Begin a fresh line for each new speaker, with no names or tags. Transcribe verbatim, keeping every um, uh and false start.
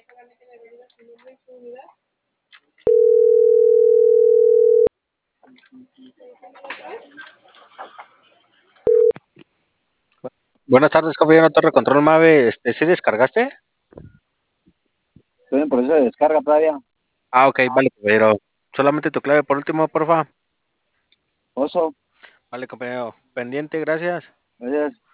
Buenas tardes, caballero Torre Control Mave. Este, ¿sí descargaste?
Estoy en proceso de descarga todavía.
Ah, ok, vale, caballero. Solamente tu clave por último, porfa.
Oso,
Vale, compañero. Pendiente, gracias.
gracias.